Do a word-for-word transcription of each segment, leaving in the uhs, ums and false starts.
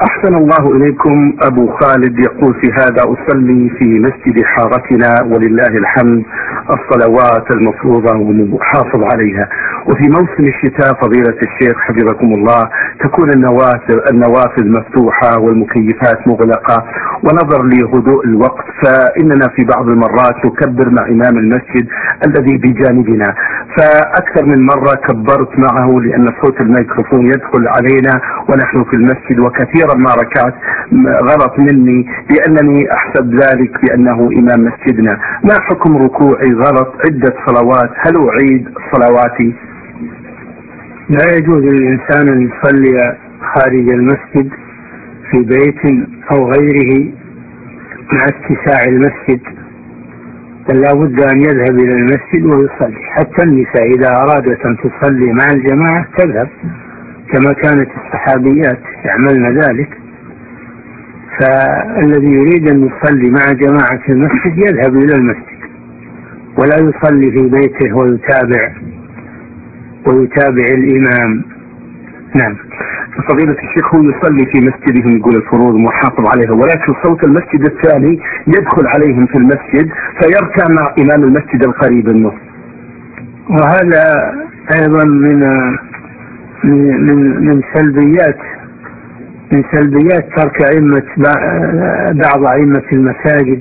أحسن الله إليكم. أبو خالد يقول في هذا: أصلي في مسجد حارتنا ولله الحمد الصلوات المفروضة ومحافظ عليها، وفي موسم الشتاء فضيلة الشيخ حفظكم الله تكون النوافذ النوافذ مفتوحة والمكيفات مغلقة، ونظر لهدوء الوقت فإننا في بعض المرات نكبر مع إمام المسجد الذي بجانبنا، فأكثر من مرة كبرت معه لأن صوت الميكروفون يدخل علينا ونحن في المسجد، وكثيرا ما ركعت غلط مني لأنني أحسب ذلك بأنه إمام مسجدنا. ما حكم ركوعي غلط عدة صلوات؟ هل أعيد صلواتي؟ لا يجوز للإنسان أن يصلي خارج المسجد في بيت أو غيره مع اتساع المسجد، بل لا بد أن يذهب إلى المسجد ويصلي. حتى النساء إذا أرادت أن تصلي مع الجماعة تذهب، كما كانت الصحابيات يعملن ذلك. فالذي يريد أن يصلي مع جماعة في المسجد يذهب إلى المسجد ولا يصلي في بيته ويتابع ويتابع الإمام. نعم. فضيلة الشيخ هو يصلي في مسجدهم يقول الفروض محافظ عليها، ولكن صوت المسجد الثاني يدخل عليهم في المسجد فيركع مع إمام المسجد القريب منه، وهذا أيضا من من من سلبيات من سلبيات ترك أئمة بعض أئمة المساجد،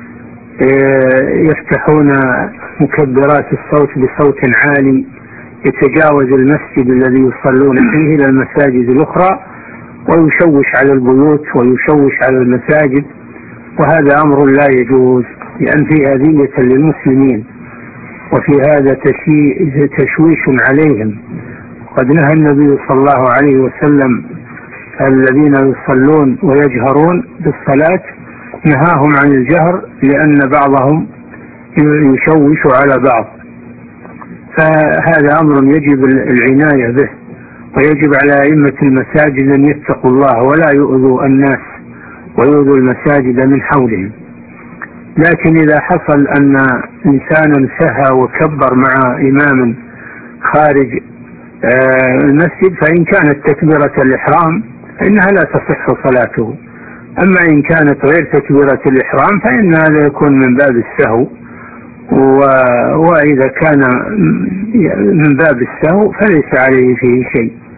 يفتحون مكبرات الصوت بصوت عالي يتجاوز المسجد الذي يصلون فيه إلى المساجد الأخرى ويشوش على البيوت ويشوش على المساجد، وهذا أمر لا يجوز، لأن فيه أذية للمسلمين وفي هذا تشويش عليهم. قد نهى النبي صلى الله عليه وسلم الذين يصلون ويجهرون بالصلاة، نهاهم عن الجهر لأن بعضهم يشوش على بعض، فهذا أمر يجب العناية به، ويجب على أئمة المساجد أن يتقوا الله ولا يؤذوا الناس ويؤذوا المساجد من حولهم. لكن إذا حصل أن إنسانا سهى وكبر مع إمام خارج المسجد فإن كانت تكبيرة الإحرام فإنها لا تصح صلاته، أما إن كانت غير تكبيرة الإحرام فإن هذا يكون من باب السهو، وإذا كان من باب السهو فليس عليه فيه شيء.